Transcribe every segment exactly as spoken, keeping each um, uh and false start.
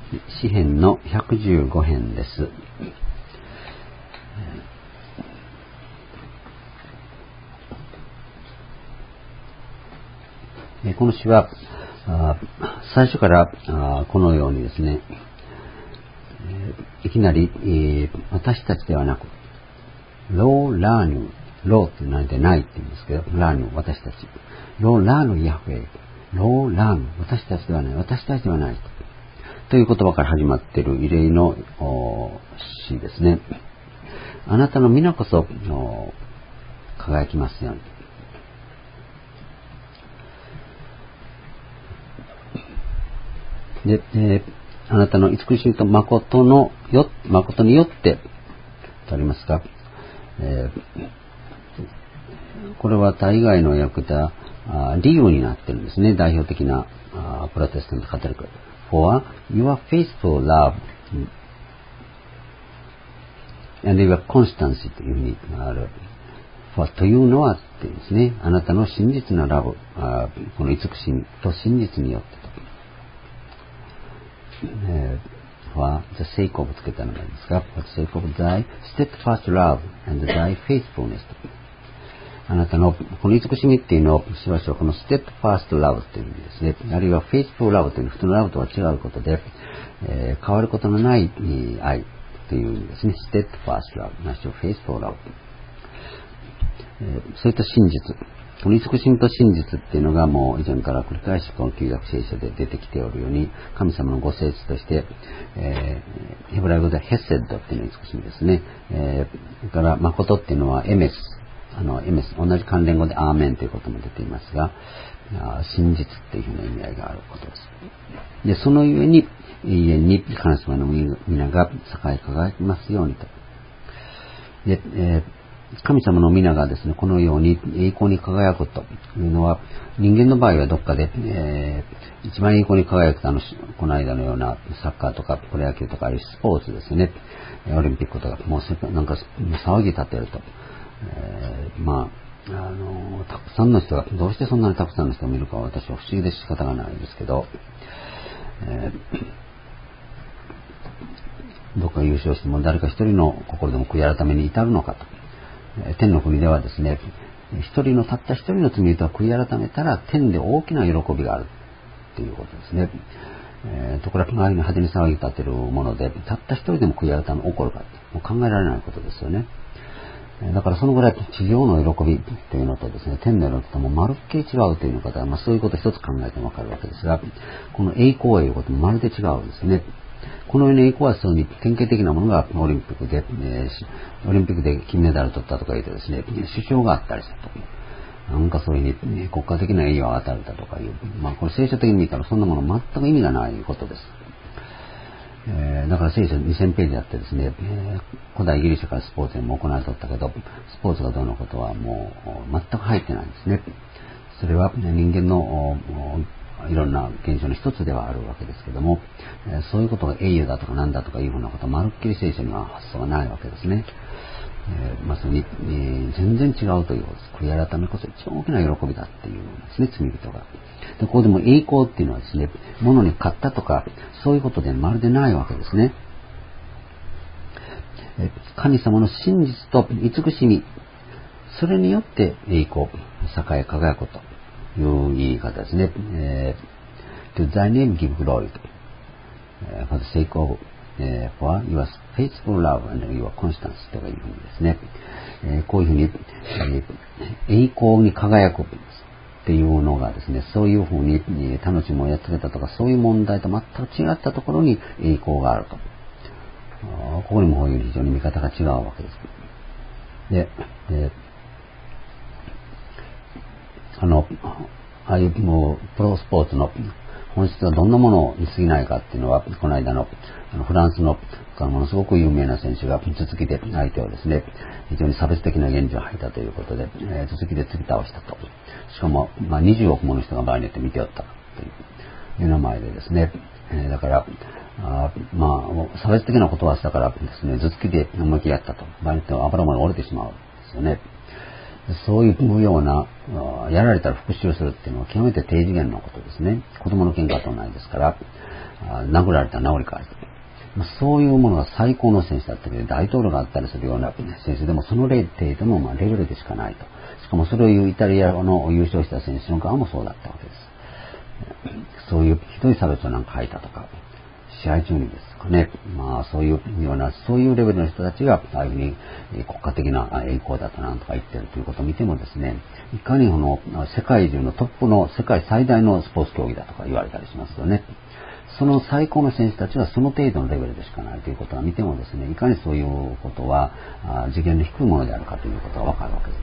詩編のひゃくじゅうご編です。この詩は最初からこのようにですね、いきなり私たちではなく、ローラーヌ、ローって何でないって言うんですけど、ラーヌ、私たち。ローラーヌヤフェ、ローラーヌ、私たちではない、私たちではない。という言葉から始まっている異例の詩ですね。あなたの皆こそ輝きますように。で、えー、あなたの慈しみと誠のよ、誠によってとありますが、えー、これは大概の訳では理由になっているんですね。代表的なプロテスタントカトリック。For your faithful love and your constancy というふうにある。For というのはってですね、あなたの真実なラブ、この慈しみと真実によってと。えー、for the sake of つけたのがありますが、for the sake of thy steadfast love and thy faithfulness と。あなたのこの慈しみっていうのをしばしばこの steadfast love という意味ですね。あるいは faithful love という普通のラブとは違うことで、えー、変わることのない愛という意味ですね。steadfast love、なしろ faithful love、えー。そういった真実。この慈しみと真実っていうのがもう以前から繰り返しこの旧約聖書で出てきておるように、神様のご聖地として、えー、ヘブライ語でヘセッドっていうのが慈しみですね。えー、それから誠っていうのはエメス。あの、エメス、同じ関連語でアーメンということも出ていますが、真実っていうふうな意味合いがあることです。で、そのゆえに、永遠に神様の皆が栄え輝きますようにと。で、えー、神様の皆がですね、このように栄光に輝くというのは、人間の場合はどっかで、えー、一番栄光に輝くと、あの、この間のようなサッカーとかプロ野球とかああいうスポーツですね、オリンピックとか、もうなんか騒ぎ立てると。えー、まあ、あの、たくさんの人が、どうしてそんなにたくさんの人が見るかは私は不思議で仕方がないんですけど、えー、どっか優勝しても誰か一人の心でも悔い改めに至るのかと。えー、天の国ではですね、一人の、たった一人の罪人は悔い改めたら天で大きな喜びがあるということですね。えー、ところが周りに派手に騒ぎ立てるもので、たった一人でも悔い改め起こるかもう考えられないことですよね。だからそのぐらい地上の喜びというのとですね、天の喜びともまるっきり違うというの方は、まあそういうこと一つ考えてもわかるわけですが、この栄光ということもまるで違うんですね。このような栄光はそうに典型的なものがオリンピックで、えー、オリンピックで金メダルを取ったとか言ってですね、首相があったりすると。なんかそういうふうに国家的な栄誉を与えたとかいう、まあこれ聖書的に見たらそんなもの全く意味がないことです。えー、だから聖書にせんページあってですね、えー、古代ギリシャからスポーツでも行われておったけど、スポーツがどうのことはもう全く入ってないんですね。それは人間のいろんな現象の一つではあるわけですけども、えー、そういうことが栄誉だとかなんだとかいうふうなことはまるっきり聖書には発想がないわけですね。えー、まさに、えー、全然違うということです。悔い改めこそ一番大きな喜びだっていうんですね、罪人が。で、ここでも栄光っていうのはですね、物に勝ったとか、そういうことでまるでないわけですね。え神様の真実と慈しみ、それによって栄光、栄え輝くという言い方ですね。えー、to thy name give glory to, for the sake of, for your faithful love and your constancy というふうにですね、えー、こういうふうに、えー、栄光に輝くっていうのがですね、そういうふうに他の地もやっつけたとか、そういう問題と全く違ったところに栄光があると。ここにもこういう非常に見方が違うわけです。で、であの、ああいうもうプロスポーツの本質はどんなものに過ぎないかっていうのは、この間のフランスのものすごく有名な選手が頭突きで相手をですね、非常に差別的な言辞を吐いたということで、えー、頭突きで突き倒したと。しかも、まあ、にじゅうおくもの人が場合によって見ておったという名前でですね、えー、だから、あまあ、差別的なことはしたからですね、頭突きで思いっきりやったと。場合によっては油まで折れてしまうんですよね。 そういうような、やられたら復讐するっていうのは極めて低次元のことですね。子供の喧嘩とないですから、殴られたら治り返す。そういうものが最高の選手だったり、大統領があったりするような選手でもその程度のまあレベルでしかないと。しかもそれを言うイタリアの優勝した選手の側もそうだったわけです。そういうひどい差別をなんか書いたとか、試合中にですかね、まあそういうような、そういうレベルの人たちが、ああいうふうに国家的な栄光だとなんとか言ってるということを見てもですね、いかにこの世界中のトップの世界最大のスポーツ競技だとか言われたりしますよね。その最高の選手たちはその程度のレベルでしかないということは見てもですね、いかにそういうことは次元の低いものであるかということがわかるわけです。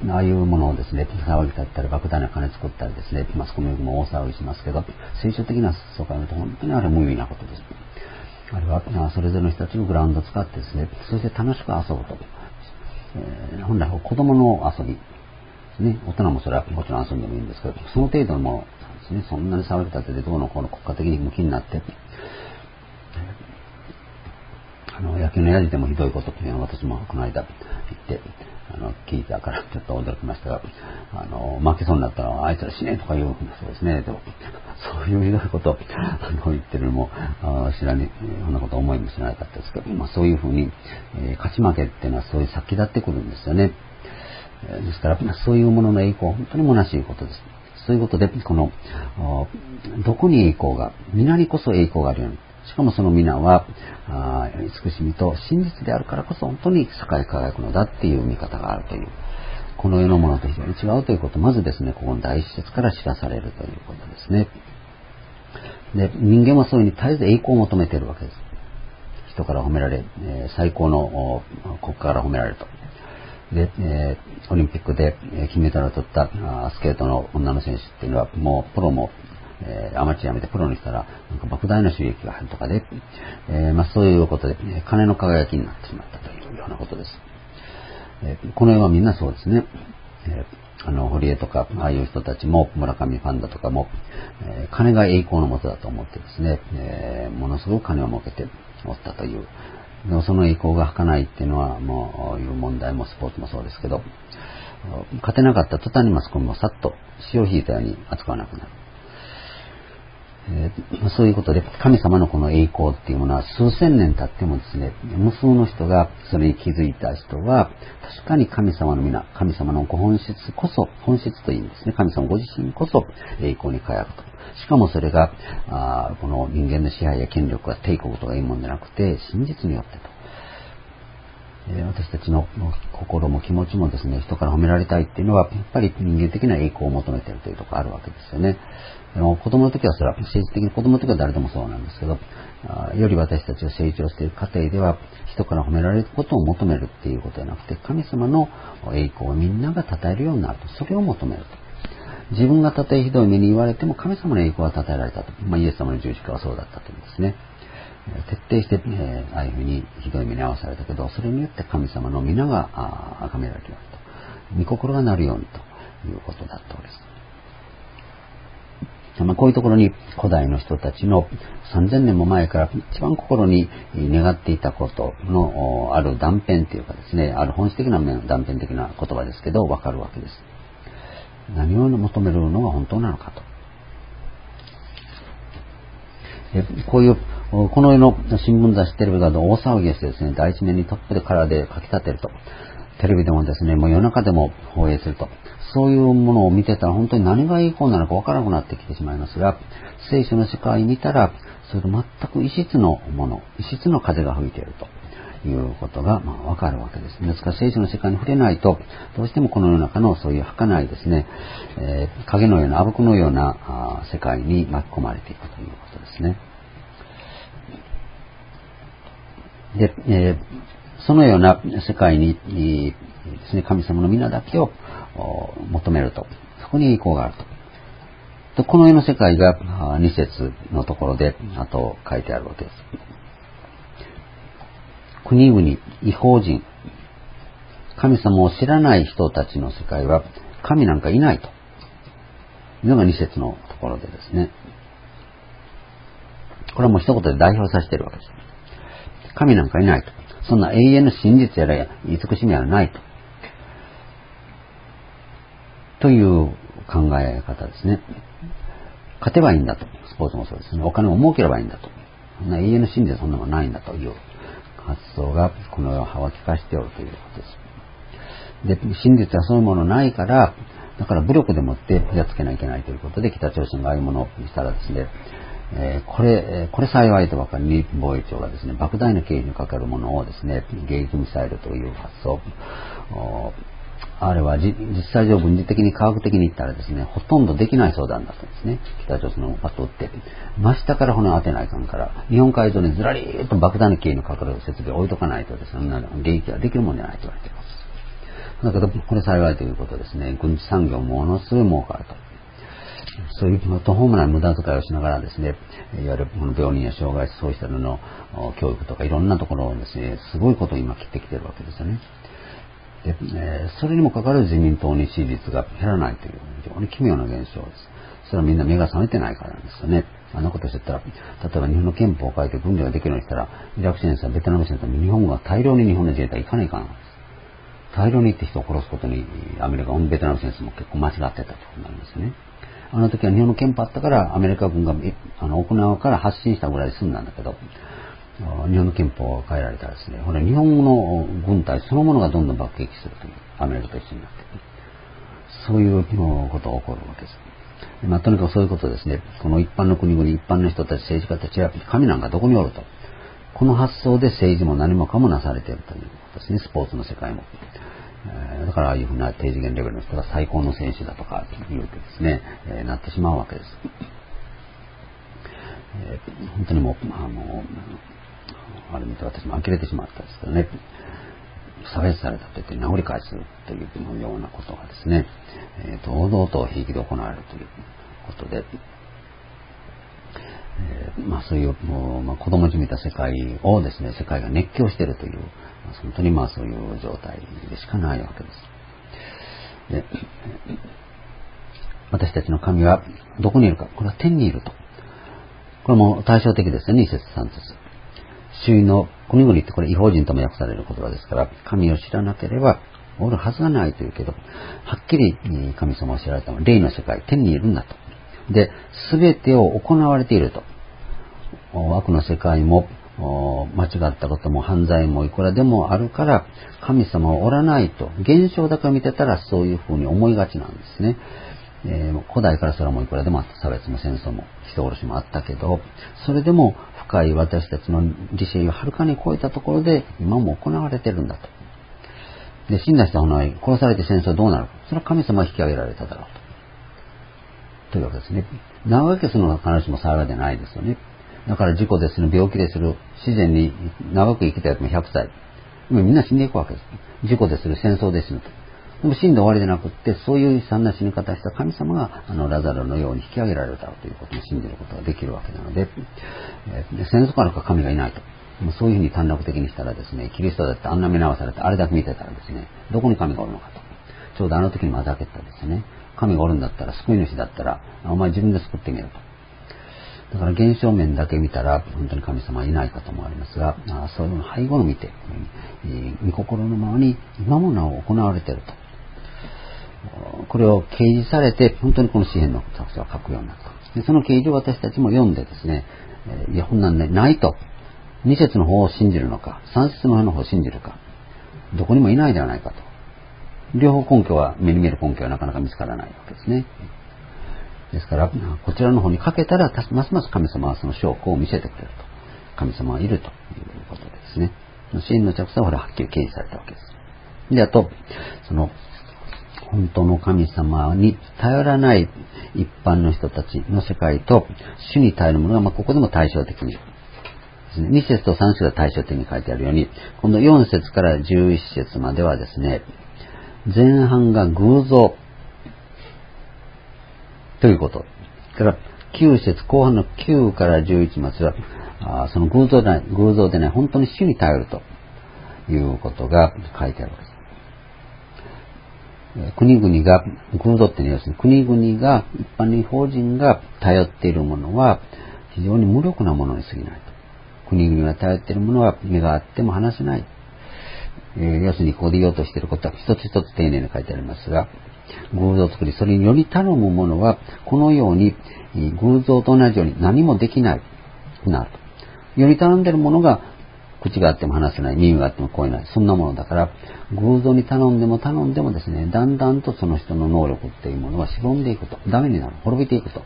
で、ああいうものをですね、騒ぎ立ったり莫大な金作ったりですね、マスコミも大騒ぎしますけど、聖書的なそうから見ると本当にあれ無意味なことです。あれはそれぞれの人たちのグラウンドを使ってですね、そして楽しく遊ぶと。えー、本来子供の遊びですね、大人もそれはもちろん遊んでもいいんですけど、その程度のものですね、そんなに騒ぎ立ててどうのこうの国家的に向きになって、あの野球のやじでもひどいことっていうのは私もこの間言ってあの聞いたからちょっと驚きましたが、あの負けそうになったらあいつら死ねとか言うんですですね。でもそういうひどいことあの言ってるのもあ知らねえそんなこと思いもしなかったですけど、まあ、そういうふうに、えー、勝ち負けっていうのはそういう先立ってくるんですよね。ですからそういうものの栄光は本当に虚しいことです。そういうことでこのどこに栄光が、皆にこそ栄光があるように、しかもその皆は慈しみと真実であるからこそ本当に栄え輝くのだっていう見方があるという、この世のものと非常に違うということをまずですね、ここの第一節から知らされるということですね。で、人間はそういうふうに絶えず栄光を求めているわけです。人から褒められ、最高の国家から褒められると。で、えー、オリンピックで金メダルを取ったスケートの女の選手っていうのはもうプロも、えー、アマチュアやめてプロにしたらなんか莫大な収益が入るとかで、えーまあ、そういうことで金の輝きになってしまったというようなことです。えー、この世はみんなそうですね。えー、あの堀江とかああいう人たちも村上ファンダとかも、えー、金が栄光のもとだと思ってですね、えー、ものすごく金を儲けておったという。でもその栄光が儚いっていうのはもういう問題もスポーツもそうですけど、勝てなかった途端にマスコミもさっと潮を引いたように扱わなくなる。えー、そういうことで神様のこの栄光っていうものは数千年経ってもですね、無数の人がそれに気づいた人は確かに神様の皆、神様のご本質こそ、本質というんですね、神様ご自身こそ栄光に輝くと。しかもそれがあこの人間の支配や権力が帝国とかいうものでなくて真実によってと。えー、私たちの心も気持ちもですね、人から褒められたいっていうのはやっぱり人間的な栄光を求めているというところがあるわけですよね。でも子供の時はそれは政治的に子供の時は誰でもそうなんですけど、あより私たちが成長している過程では人から褒められることを求めるっていうことではなくて、神様の栄光をみんなが称えるようになると、それを求めると。自分がたとえひどい目に言われても神様の栄光は称えられたと。まあ、イエス様の十字架はそうだったというんですね。徹底して、えー、ああいうふうにひどい目に遭わされたけど、それによって神様の皆が崇められるようにと、御心がなるようにということだったのです。まあ、こういうところに古代の人たちのさんぜんねんも前から一番心に願っていたことのある断片というかですね、ある本質的な面、断片的な言葉ですけどわかるわけです。何を求めるのが本当なのかと。でこういうこの世の新聞雑誌テレビなど大騒ぎしてですね、第一面にトップでカラーで書き立てると、テレビでもですね、もう夜中でも放映すると、そういうものを見てたら本当に何がいい方なのかわからなくなってきてしまいますが、聖書の世界に見たらそれと全く異質のもの、異質の風が吹いているということがまあわかるわけです。ですから聖書の世界に触れないとどうしてもこの世の中のそういう儚いですね、えー、影のような、あぶくのような世界に巻き込まれていくということですね。で、えー、そのような世界にですね、神様の皆だけを求めると、そこに栄光があると。この世の世界がに節のところであと書いてあるわけです。国々、異邦人、神様を知らない人たちの世界は神なんかいないというのがに節のところでですね、これはもう一言で代表させているわけです。神なんかいないと。そんな永遠の真実やら慈しみはないと。 という考え方ですね。勝てばいいんだと。スポーツもそうですね。お金を儲ければいいんだと。そんな永遠の真理はそんなのないんだという発想がこの世をはわきかしておるということです。で、真実はそういうものないから、だから武力でもってやっつけなきゃいけないということで、北朝鮮がああいうものをしたらですね、えー、これ、これ幸いとばかりに防衛庁がですね、莫大な経費にかかるものをですね、迎撃ミサイルという発想、あれは実際上軍事的に科学的に言ったらですね、ほとんどできない相談だったんですね。北朝鮮のパッと撃って、真下から骨を当てないかんから、日本海上にずらりーっと莫大な経費にかかる設備を置いとかないとですね、迎撃はできるもんじゃないと言われています。だけど、これ幸いということですね、軍事産業ものすごい儲かると。そういう途方もない無駄遣いをしながらですね、いわゆる病人や障害者そうしたのの教育とかいろんなところをですね、すごいことを今切ってきてるわけですよね。で、えー、それにもかかわらず自民党に支持率が減らないという非常に奇妙な現象です。それはみんな目が覚めてないからなんですよね。あんなことしてたら、例えば日本の憲法を変えて軍隊ができるようにしたら、イラク戦争、ベトナム戦争に日本が大量に日本の自衛隊行かないかんです。大量に行って人を殺すことにアメリカ、ベトナム戦争も結構間違ってたとなりますよね。あの時は日本の憲法あったからアメリカ軍があの沖縄から発進したぐらいで済んだんだけど、日本の憲法を変えられたらですね、これ日本の軍隊そのものがどんどん爆撃するという、アメリカと一緒になって、そういうことが起こるわけです。まあ、とにかくそういうことですね。この一般の国々、一般の人たち、政治家たちは神なんかどこにおると。この発想で政治も何もかもなされているということですね、スポーツの世界も。えー、だからああいうふうな低次元レベルの人が最高の選手だとかいうとですね、えー、なってしまうわけです。えー、本当にもう、あの、あれ見て私も呆れてしまったんですけどね、差別されたと言って殴り返すというようなことがですね、えー、堂々と平気で行われるということで、えー、まあそういうもう、まあ、子供じみた世界をですね、世界が熱狂しているという、本当にまあそういう状態でしかないわけです。で、私たちの神はどこにいるか、これは天にいると。これも対照的ですよね、に節さん節。周囲の国々ってこれ異邦人とも訳される言葉ですから、神を知らなければおるはずがないというけど、はっきり神様を知られたのは霊の世界、天にいるんだと。で、すべてを行われていると。悪の世界も間違ったことも犯罪もいくらでもあるから神様はおらないと現象だけ見てたらそういうふうに思いがちなんですね。えー、古代からそれはもういくらでもあった。差別も戦争も人殺しもあったけど、それでも深い私たちの理性をはるかに超えたところで今も行われてるんだと。で、死んだ人は殺されて戦争どうなるか。それは神様は引き上げられただろうと。というわけですね。長生きするのが必ずしも幸いではないですよね。だから事故でする、病気でする、自然に長く生きたやつもひゃくさい。みんな死んでいくわけです。事故でする、戦争で死ぬと。でも死んで終わりでなくって、そういう悲惨な死に方をした神様が、あの、ラザロのように引き上げられるだろうということを信じることができるわけなので、えー、戦争からか神がいないと。もうそういうふうに短絡的にしたらですね、キリストだってあんな目直されて、あれだけ見てたらですね、どこに神がおるのかと。ちょうどあの時にまざけたですね、神がおるんだったら、救い主だったら、お前自分で救ってみろと。だから現象面だけ見たら本当に神様はいないかと思われますが、そういうの背後の見て、御心のままに今もなお行われていると。これを掲示されて本当にこの詩篇の作者は書くようになった。でその掲示を私たちも読んでですね、いや、こんなんね、ないと。に節の方を信じるのか、さん節の方の方を信じるか、どこにもいないではないかと。両方根拠は、目に見える根拠はなかなか見つからないわけですね。ですから、こちらの方にかけたら、ますます神様はその証拠を見せてくれると。神様はいるということですね。支援の着想ははっきり掲示されたわけです。で、あと、その、本当の神様に頼らない一般の人たちの世界と、主に頼るものが、まあ、ここでも対照的にですね。に節とさん節が対照的に書いてあるように、今度よん節からじゅういち節まではですね、前半が偶像、ということ。それからきゅう節後半のきゅうからじゅういちまでは、あその偶像でない、偶像でない、本当に主に頼るということが書いてあるわけです。国々が、偶像っていうのは要するに国々が、一般に法人が頼っているものは非常に無力なものに過ぎないと。国々が頼っているものは目があっても離せない。えー、要するにここで言おうとしていることは一つ一つ丁寧に書いてありますが、 偶像を作り、それにより頼む者は、このように偶像と同じように何もできないなると。より頼んでいる者が、口があっても話せない、耳があっても聞こえない、そんなものだから、偶像に頼んでも頼んでもですね、だんだんとその人の能力っていうものはしぼんでいくと、ダメになる、滅びていくと。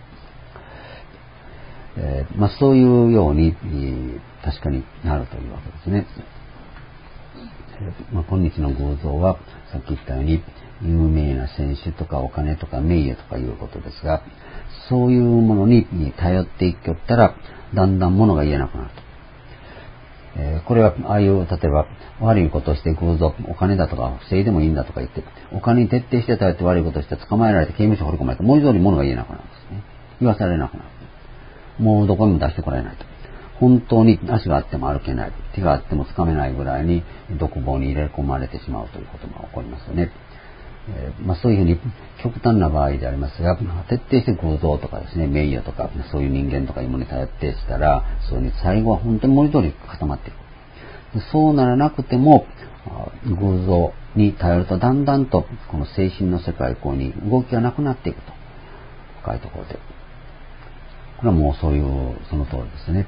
えーまあ、そういうように、えー、確かになるというわけですね。えーまあ、今日の偶像は、さっき言ったように、有名な選手とかお金とか名誉とかいうことですが、そういうものに頼っていきよったら、だんだんものが言えなくなると。えー、これは、ああいう、例えば、悪いことをして偶像、お金だとか、不正でもいいんだとか言って、お金に徹底して頼って悪いことをして捕まえられて刑務所に掘り込まれて、文字通りものが言えなくなるんですね。言わされなくなる。もうどこにも出してこられないと。本当に足があっても歩けない。手があってもつかめないぐらいに独房に入れ込まれてしまうということが起こりますよね。えーまあ、そういうふうに極端な場合でありますが、徹底して偶像とかですね、名誉とか、そういう人間とかいうものに頼ってしたら、そういう最後は本当に文字通り固まっていく。そうならなくても、偶像に頼るとだんだんとこの精神の世界向に動きがなくなっていくと。深いところで。これはもうそういう、その通りですね。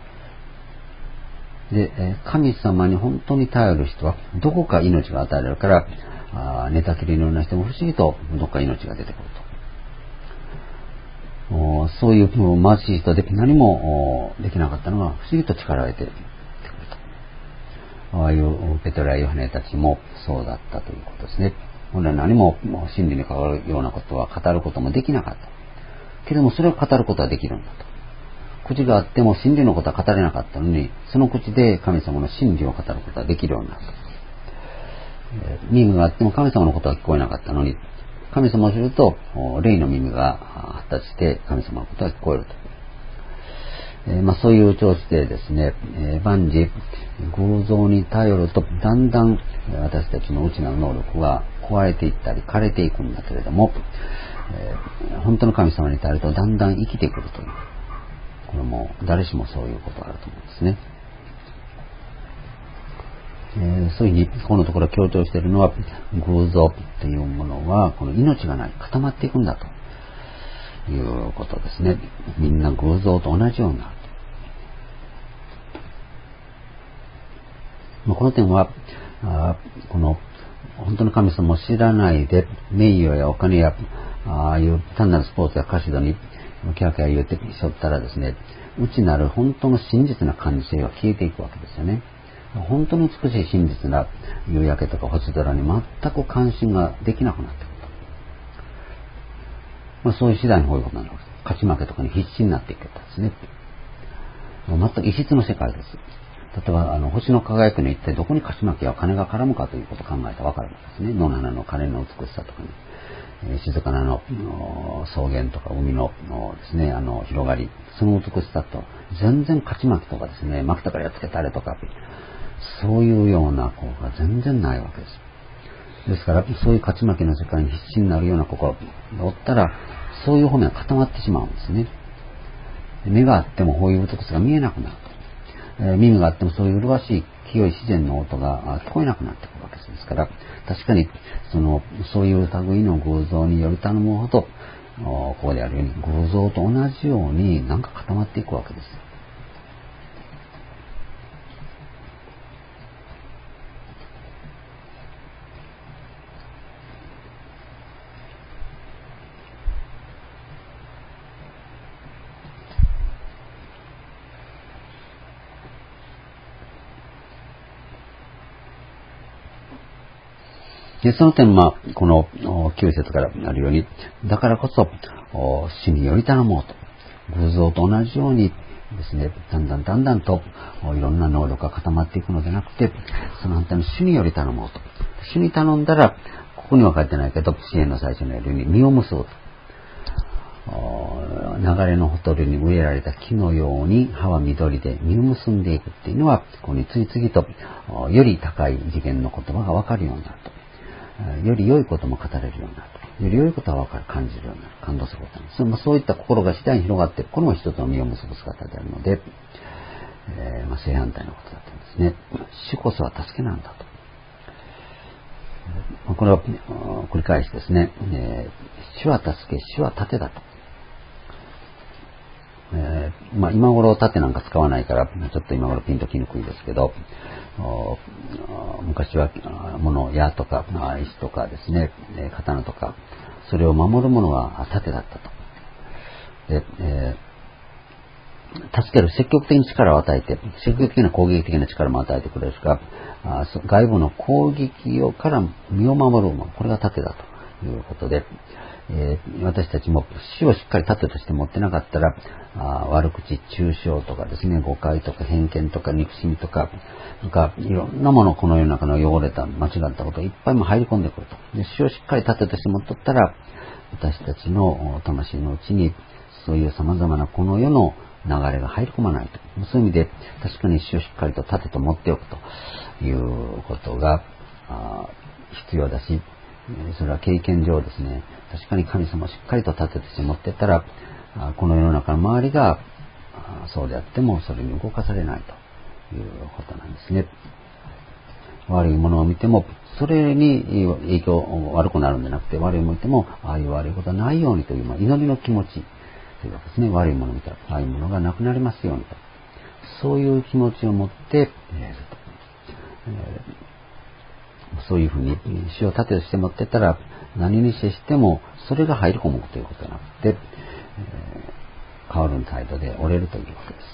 で、神様に本当に頼る人は、どこか命が与えられるから、あ寝たきりのような人も不思議とどこか命が出てくると。そういう貧しい人で何もできなかったのが不思議と力が出てくると。ああいうペトロやヨハネたちもそうだったということですね。本来何も真理に関わるようなことは語ることもできなかった。けれどもそれを語ることはできるんだと。口があっても真理のことは語れなかったのに、その口で神様の真理を語ることはできるようになった。耳があっても神様のことは聞こえなかったのに、神様を知ると霊の耳が発達して神様のことが聞こえると。えーまあ、そういう調子でですね、えー、万事偶像に頼るとだんだん私たちの内なる能力が壊れていったり枯れていくんだけれども、えー、本当の神様に頼るとだんだん生きてくるという、これも誰しもそういうことがあると思うんですね。えー、そういうふうにここのところ強調しているのは、偶像というものはこの命がない、固まっていくんだということですね。みんな偶像と同じようになる。この点は、あこの本当の神様を知らないで、名誉やお金や、ああいう単なるスポーツや歌手度にキャーキャー言ってしょったらですね、内なる本当の真実な感じ性は消えていくわけですよね。本当に美しい真実な夕焼けとか星空に全く関心ができなくなってくると。まあ、そういう次第にこういうことになるわけです。勝ち負けとかに必死になっていくわけですね。全く異質の世界です。例えばあの星の輝きの一体どこに勝ち負けや金が絡むかということを考えたら分かるわけですね。野の花の枯の美しさとかね、えー、静かなの草原とか海のですね、あの広がり、その美しさと全然勝ち負けとかですね、負けたからやっつけたれとか、そういうような効果が全然ないわけです。ですからそういう勝ち負けの世界に必死になるような心がおったら、そういう方面が固まってしまうんですね。目があってもこういう美しさが見えなくなると。えー、耳があってもそういう麗しい清い自然の音が聞こえなくなってくるわけですから、確かにそのそういう類の偶像により頼むほど、ここであるように偶像と同じようになんか固まっていくわけです。でその点、まあ、このきゅう節からあるように、だからこそ主により頼もうと、偶像と同じようにですね、だんだんだんだんといろんな能力が固まっていくのではなくて、その反対の主により頼もうと。主に頼んだら、ここには書いてないけど、支援の最初のように実を結ぶと。流れのほとりに植えられた木のように葉は緑で実を結んでいくっていうのは、ここに次々とより高い次元の言葉がわかるようになると。より良いことも語れるようになると。より良いことはわかる、感じるようになる、感動することになる。そ, まあ、そういった心が次第に広がっている。これも一つの実を結ぶ姿であるので、えーまあ、正反対のことだったんですね。主こそは助けなんだと。 これを繰り返しですね、えー、主は助け、主は盾だと。えーまあ、今頃盾なんか使わないからちょっと今頃ピンときにくいですけど、昔は物、矢とか石とかですね、刀とかそれを守るものは盾だったと。で、えー、助ける、積極的に力を与えて、積極的な攻撃的な力も与えてくれるしか、外部の攻撃をから身を守るもの、これが盾だということで、えー、私たちも死をしっかり盾として持ってなかったら、あ悪口、中傷とかですね、誤解とか偏見とか憎しみとか、なんかいろんなもの、この世の中の汚れた間違ったことがいっぱいも入り込んでくると。で、死をしっかり盾として持っとったら、私たちの魂のうちにそういう様々なこの世の流れが入り込まないと。そういう意味で確かに死をしっかりと盾と持っておくということが必要だし、それは経験上ですね、確かに神様をしっかりと盾として持っていったら、この世の中の周りがそうであってもそれに動かされないということなんですね。悪いものを見てもそれに影響悪くなるんじゃなくて、悪いものを見てもああいう悪いことはないようにという、まあ、祈りの気持ちというかですね、悪いものを見たらああいうものがなくなりますようにと、そういう気持ちを持って、えーえー、そういうふうに死を盾として持っていったら、何に接してもそれが入り込むということじゃなくて、えー、変わる態度で折れるというわ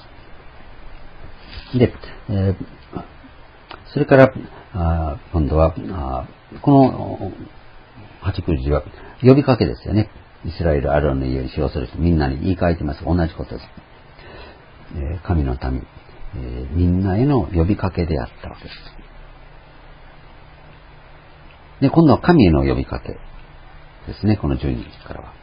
けです。で、えー、それからあ今度はあこのはちくじは呼びかけですよね。イスラエル、アロンの家に使用する人、みんなに言い換えてます。同じことです。えー、神の民、えー、みんなへの呼びかけであったわけです。で、今度は神への呼びかけですね。このじゅうにからは。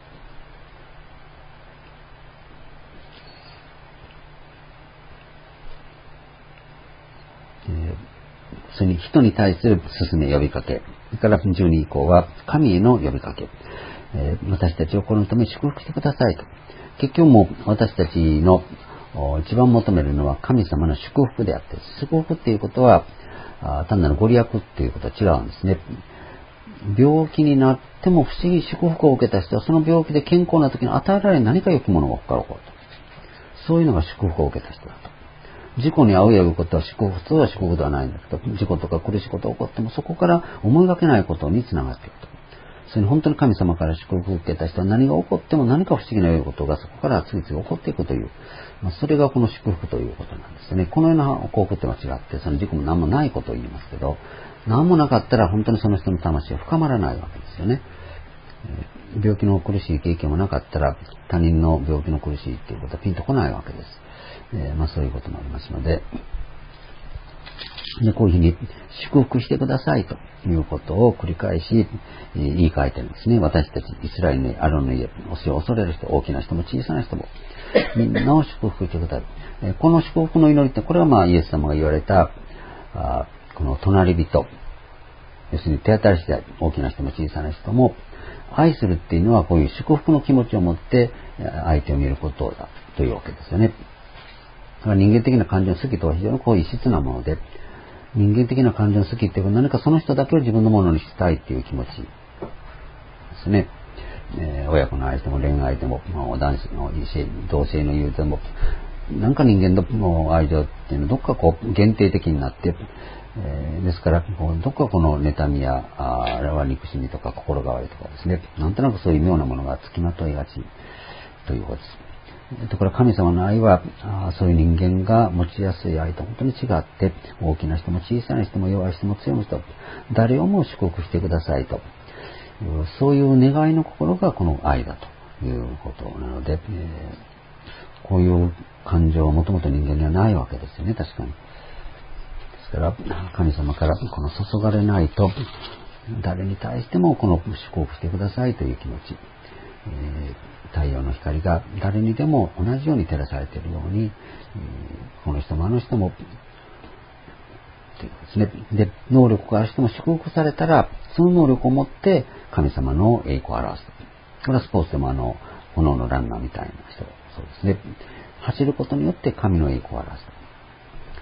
えー、それに人に対する勧め呼びかけ。それからじゅうに以降は神への呼びかけ。えー、私たちをこのため祝福してくださいと。結局も私たちの一番求めるのは神様の祝福であって、祝福っていうことは単なるご利益っていうことは違うんですね。病気になっても不思議祝福を受けた人はその病気で健康な時に与えられ何か良きものが起こること。そういうのが祝福を受けた人だと。事故に遭うやいうことは祝福、普通は祝福ではないんだけど、事故とか苦しいことが起こってもそこから思いがけないことにつながっていくと。それに本当に神様から祝福を受けた人は何が起こっても何か不思議な良いことがそこから次々起こっていくという、まあ、それがこの祝福ということなんですね。このような幸福っては違って、その事故も何もないことを言いますけど、何もなかったら本当にその人の魂は深まらないわけですよね。えー、病気の苦しい経験もなかったら他人の病気の苦しいっていうことはピンとこないわけです。えー、まあそういうこともありますので、でこういうふうに祝福してくださいということを繰り返し言い換えてるんですね。私たちイスラエルのアロンの家、死を恐れる人、大きな人も小さな人もみんなを祝福してください。この祝福の祈りって、これはまあイエス様が言われたあこの隣人、要するに手当たり次第、大きな人も小さな人も愛するっていうのはこういう祝福の気持ちを持って相手を見ることだというわけですよね。だから人間的な感情の好きとは非常にこう異質なもので、人間的な感情の好きっていうのは何かその人だけを自分のものにしたいっていう気持ちですね。えー、親子の愛でも恋愛でも、まあ、男子の同性の友でも、なんか人間の愛情っていうのはどっかこう限定的になって、えー、ですからこうどっかこの妬みやあれは憎しみとか心変わりとかですね、なんとなくそういう妙なものがつきまといがちということです。ところが神様の愛はあそういう人間が持ちやすい愛と本当に違って、大きな人も小さな人も弱い人も強い人、誰をも祝福してくださいと、そういう願いの心がこの愛だということなので、えー、こういう感情はもともと人間にはないわけですよね。確かに。ですから神様からこの注がれないと、誰に対してもこの祝福してくださいという気持ち、えー太陽の光が誰にでも同じように照らされているように、この人もあの人もというですね。で、能力がある人も祝福されたら、その能力を持って神様の栄光を表す。これはスポーツでもあの炎のランナーみたいな人、そうですね。走ることによって神の栄光を表す。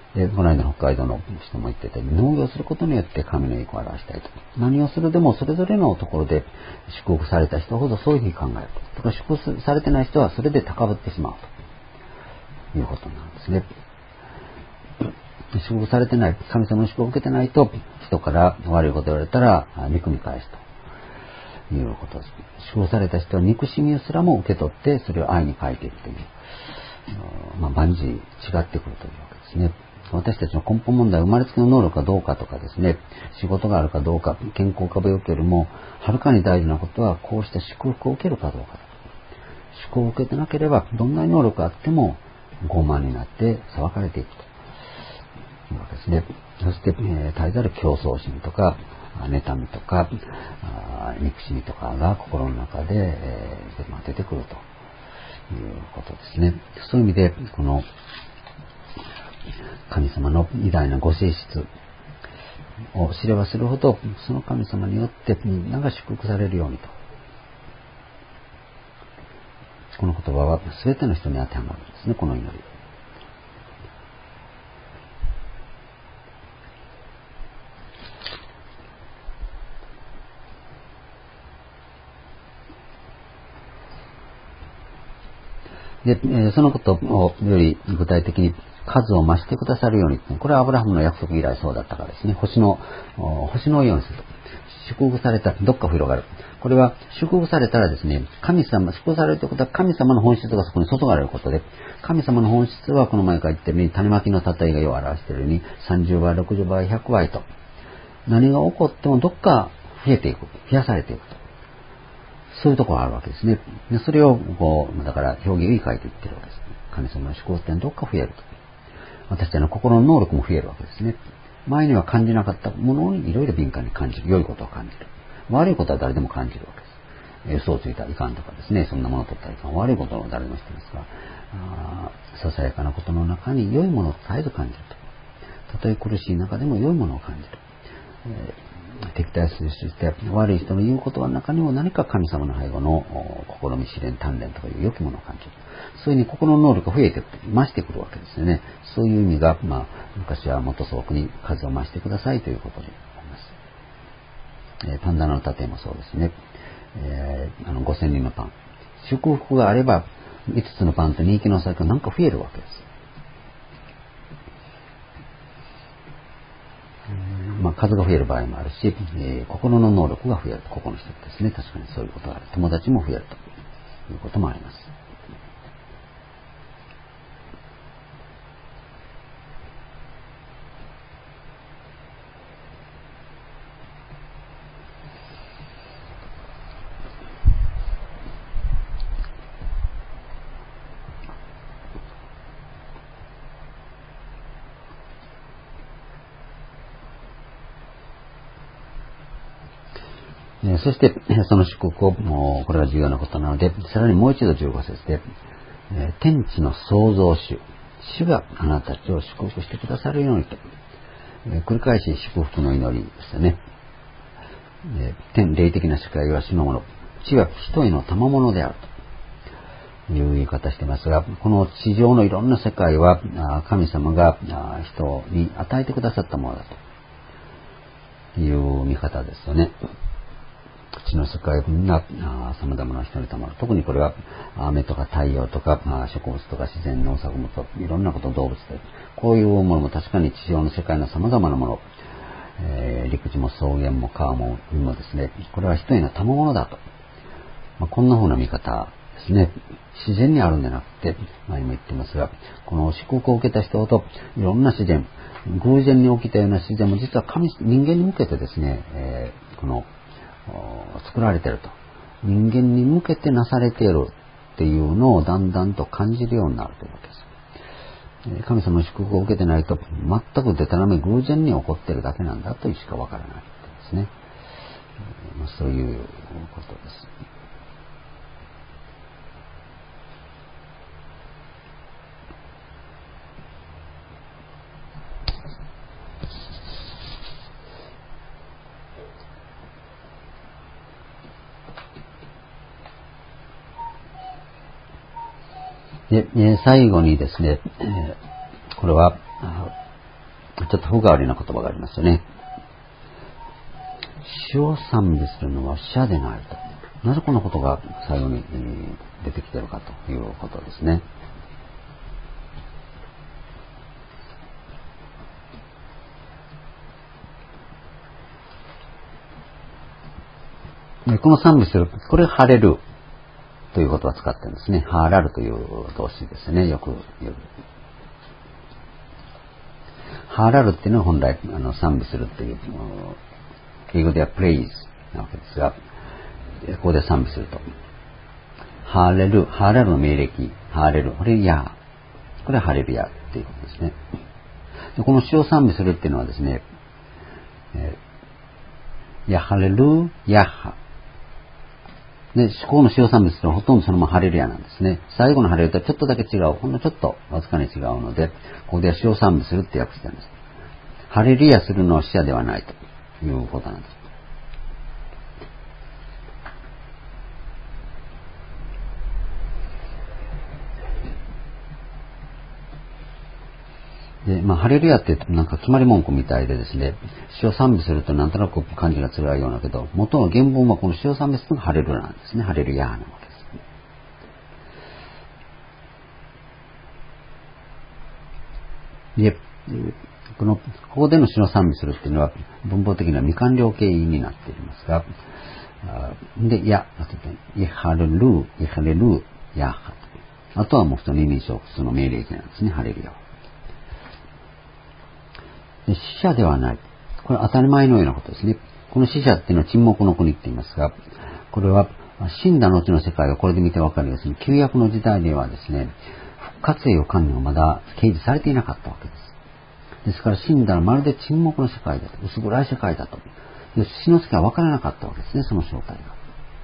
で、この間の北海道の人も言ってたように、農業することによって神の栄光を表したいと。何をするでもそれぞれのところで祝福された人ほどそういうふうに考えると。だから祝福されてない人はそれで高ぶってしまうということなんですね。祝福されてない、神様の祝福を受けてないと、人から悪いこと言われたら憎み返すということです。祝福された人は憎しみすらも受け取って、それを愛に変えていくという、まあ、万事違ってくるというわけですね。私たちの根本問題は生まれつきの能力かどうかとかですね、仕事があるかどうか、健康か病気よりも、はるかに大事なことは、こうした祝福を受けるかどうかだ。祝福を受けてなければ、どんなに能力があっても、傲慢になって裁かれていくというわけですね。そして、えー、絶えざる競争心とか、妬みとか、憎しみとかが心の中で、えー、出てくるということですね。そういう意味で、この、神様の偉大なご性質を知ればするほど、その神様によってみんなが祝福されるようにと。この言葉は全ての人に当てはまるんですね、この祈り。で、そのことをより具体的に数を増してくださるように、これはアブラハムの約束以来そうだったからですね。星の、星のようにすると。祝福された、どっか広がる。これは祝福されたらですね、神様、祝福されるということは神様の本質がそこに注がれることで、神様の本質はこの前から言ってるように、種まきの例えがよう表しているように、さんじゅうばい、ろくじゅうばい、ひゃくばいと。何が起こってもどっか増えていく。増やされていくと。そういうところがあるわけですね。でそれを、こう、だから表現に書いていってるわけです。神様の祝福ってどっか増えると。私たちの心の能力も増えるわけですね。前には感じなかったものにいろいろ敏感に感じる。良いことを感じる。悪いことは誰でも感じるわけです。嘘をついたらいかんとかですね、そんなものを取ったらいかん。悪いことは誰でも知ってますが、あささやかなことの中に良いものを絶えず感じると。たとえ苦しい中でも良いものを感じる。えー敵対するして悪い人の言うことの中にも何か神様の背後の試み試練鍛錬とかいう良きものを感じる。そういうふうに心の能力が増えていく、増してくるわけですよね。そういう意味が、まあ、昔はもっと素朴に数を増してくださいということであります。えー、パンダの盾もそうですね。えー、あのごせんにんのパン。祝福があればいつつのパンと人気の先がなんか増えるわけです。まあ、数が増える場合もあるし、えー、心の能力が増えると。ここの人ですね。確かにそういうことがある。友達も増えるということもあります。そして、その祝福を、もうこれが重要なことなので、さらにもう一度じゅうご節で、天地の創造主、主があなたたちを祝福してくださるようにと、繰り返し祝福の祈りですよね。天、霊的な世界は主のもの、地は人への賜物であるという言い方していますが、この地上のいろんな世界は、神様が人に与えてくださったものだという見方ですよね。地の世界が様々な人にたまる。特にこれは雨とか太陽とか植物とか自然農作物といろんなこと、動物でこういうものも確かに地上の世界の様々なもの、えー、陸地も草原も川も海もですね、これは人への賜物だと、まあ、こんな風な見方ですね。自然にあるんじゃなくて、前にも言ってますが、この祝福を受けた人といろんな自然、偶然に起きたような自然も実は神人間に向けてですね、えー、この作られていると。人間に向けてなされているっていうのをだんだんと感じるようになるというわけです。神様の祝福を受けてないと全くでたらめ偶然に起こっているだけなんだというしかわからないですね。そういうことです。で、最後にですね、これはちょっと不変わりな言葉がありますよね。死を賛美するのは死者でないと。なぜこのことが最後に出てきているかということですね。この賛美する、これハレルという言葉を使ってるんですね。ハーラルという動詞ですね。よく言う。ハーラルっていうのは本来あの賛美するっていう、英語ではプレイズなわけですが、ここで賛美すると。ハーレル、ハーラルの命歴、ハーレル、これヤー。これはハレルヤっていうことですね。でこの詩を賛美するっていうのはですね、えー、ヤハレルヤハ。で、ここの詩を賛美するのはほとんどそのままハレルヤなんですね。最後のハレルとはちょっとだけ違う。ほんのちょっとわずかに違うので、ここでは詩を賛美するって訳してるんです。ハレルヤするのは死者ではないということなんです。で、まあ、ハレルヤってなんか決まり文句みたいでですね、詩を賛美するとなんとなく感じが違うようだけど、元の原文はこの詩を賛美するのがハレルヤなんですね。ハレルヤなわけです。で、この、ここでの詩を賛美するっていうのは文法的には未完了形になっていますが、で、や、イハレル、イハレル、ヤハ。あとはもう普通の二人称、普通の命令形なんですね、ハレルヤは。死者ではない。これは当たり前のようなことですね。この死者っていうのは沈黙の国って言いますが、これは死んだ後の世界をこれで見てわかるように、旧約の時代ではですね、復活への観念はまだ掲示されていなかったわけです。ですから死んだらまるで沈黙の世界だと、薄暗い世界だと。死の世界はわからなかったわけですね、その正体が。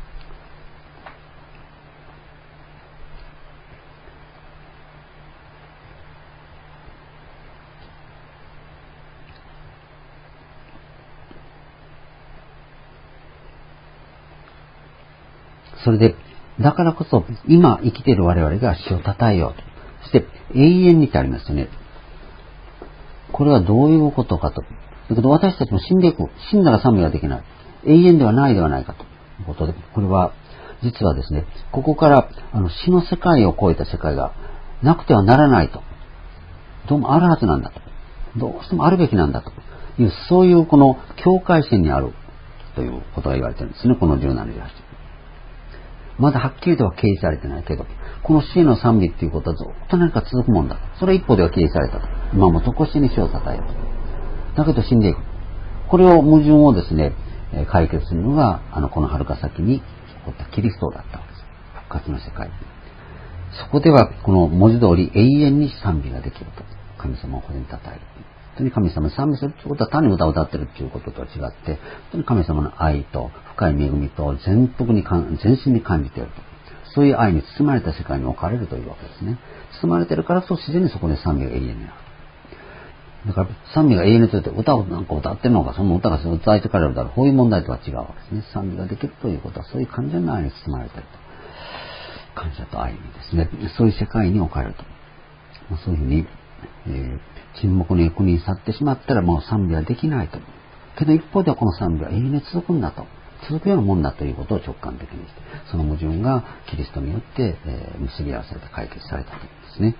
それで、だからこそ、今生きている我々が死を称えようと。そして、永遠にってありますよね。これはどういうことかと。だけど私たちも死んでいく。死んだら賛美ができない。永遠ではないではないかということで、これは、実はですね、ここからあの死の世界を超えた世界がなくてはならないと。どうもあるはずなんだと。どうしてもあるべきなんだという、そういうこの境界線にあるということが言われてるんですね、このじゅうなな、じゅうはち。まだはっきりとは掲示されてないけど、この死への賛美っていうことはずっと何か続くもんだ。それ一方では掲示されたと。今もとこしに死を称えると。だけど死んでいく。これを矛盾をですね、解決するのが、あの、この遥か先に起こったキリストだったわけです。復活の世界。そこでは、この文字通り永遠に賛美ができると。神様をこれに称える。本当に神様に賛美するということは単に歌を歌ってるということとは違って、本当に神様の愛と深い恵みと全幅に全身に感じていると。そういう愛に包まれた世界に置かれるというわけですね。包まれているからこそ自然にそこで賛美が永遠になる。だから賛美が永遠にとって歌をなんか歌ってるのか、その歌が歌えてからだろう、こういう問題とは違うわけですね。賛美ができるということはそういう完全な愛に包まれていると。感謝と愛にですね、そういう世界に置かれると。そういうふうに、えー、沈黙の国に去ってしまったらもう賛美はできないと。けど一方ではこの賛美は永遠に続くんだと。続くようなもんだということを直感的にして、その矛盾がキリストによって、えー、結び合わされて解決されたというんですね。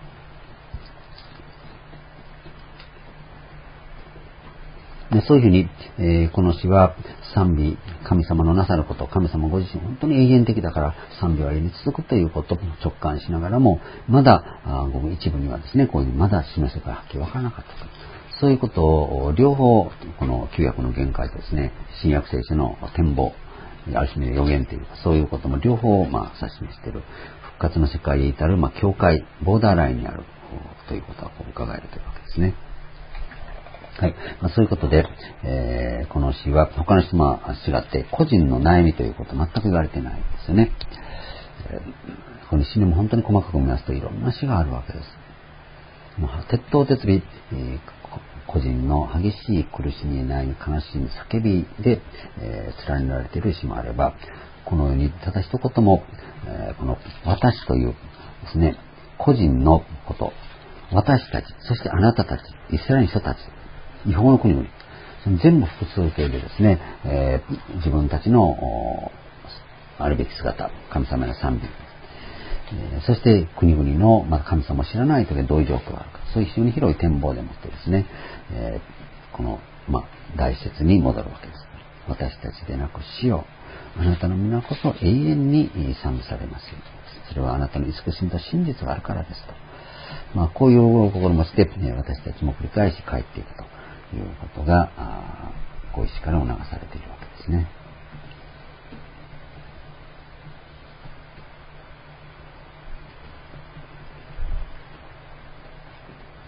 でそういうふうに、えー、この詩は賛美、神様のなさること、神様ご自身本当に永遠的だから賛美は永遠に続くということを直感しながらも、まだあごく一部にはですね、こういうふうにまだ死の世界ははっきり分からなかったと。そういうことを両方、この旧約の限界とですね、新約聖書の展望、ある種の予言というか、そういうことも両方、まあ、指し示している、復活の世界へ至る、まあ、境界、ボーダーラインにあるということが伺えるというわけですね。はい。まあ、そういうことで、えー、この詩は他の詩とは違って個人の悩みということ全く言われてないんですよね。えー、この詩にも本当に細かく見ますといろんな詩があるわけです。もう鉄頭鉄尾、えー、個人の激しい苦しみ、悩み、悲しみ、叫びで、えー、連ねられている詩もあれば、このようにただ一言も、えー、この私というですね、個人のこと、私たち、そしてあなたたち、イスラエルの人たち、 違法の国々、全部複数形でですね、えー、自分たちのあるべき姿、神様への賛美、えー、そして国々の、まあ、神様を知らない時にどういう状況があるか、そういう非常に広い展望でもってですね、えー、この、まあ、大説に戻るわけです。私たちでなく死よ、あなたの皆こそ永遠に賛美されます。それはあなたの慈しみと真実があるからですと。まあ、こういう心持ちで、ね、私たちも繰り返し帰っていくということが、こういう詩から促されているわけですね。